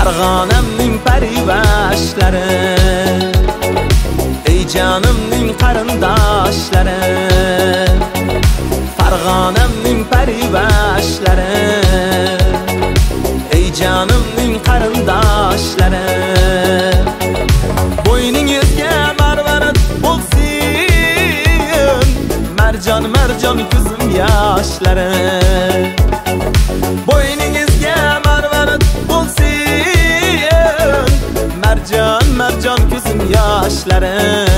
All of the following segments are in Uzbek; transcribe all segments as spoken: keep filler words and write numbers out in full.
Farg'onamning parivashlari, ey jonimning qarindoshlari. Farg'onamning parivashlari, ey jonimning qarindoshlari. Bo'yningizga marvarat bo'lsin, marjon marjon ko'zim yoshlari. Bo'yningizga marvarat bo'lsin, marjon marjon ko'zim yoshlari.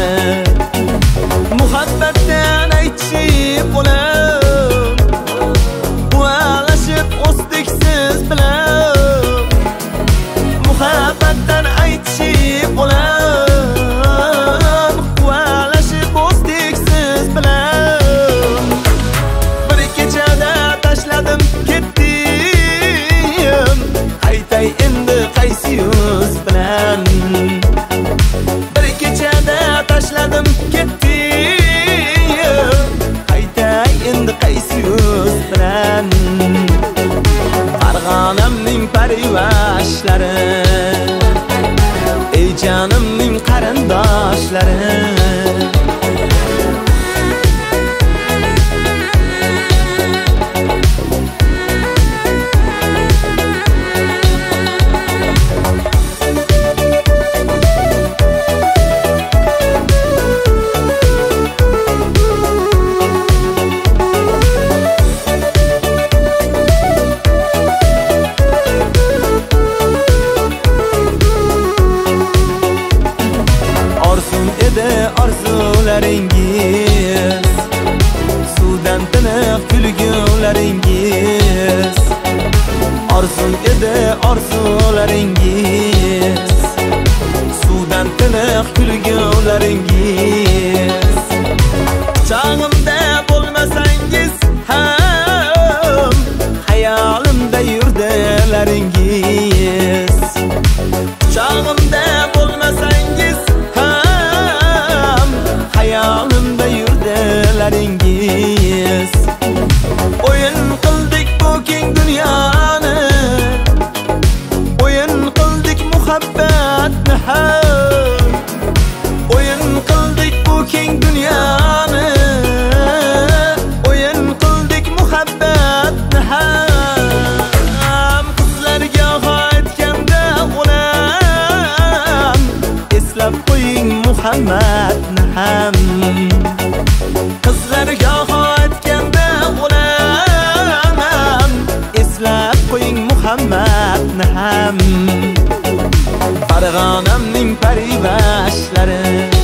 Muhabbatdan aytishib bo'lib, ualashib o'sdik siz bilan. Muhabbatdan aytishib bo'lib, ualashib o'sdik siz bilan. Bir kechada tashladim ketdim, aytay endi qaysi yuz bilan. Bir kechada tashladim ketdim, aytay endi qaysi yuz bilan. Farg'onamning parivashlari, ey jonimning qarindoshlari. Arzularingiz, suvdan tiniq kulgularingiz. Orzum edi orzularingiz, suvdan tiniq kulgularingiz. Chog'imda bo'lmasangiz ham, hayolimda yurdilaringiz. Chog'imda bo'lmasangiz ham, hayolimda yurdilaringiz. O'yin qildik bu keng dunyoni, o'yin qildik muhabbatni ham. O'yin qildik bu keng dunyoni, o'yin qildik muhabbatni ham. Qizlarga aytganda o'lam, eslab qo'ying Muhammadni ham. Qizlarga aytganda o'lam, eslab qo'ying Muhammadni ham. Farg'onamning parivashlari,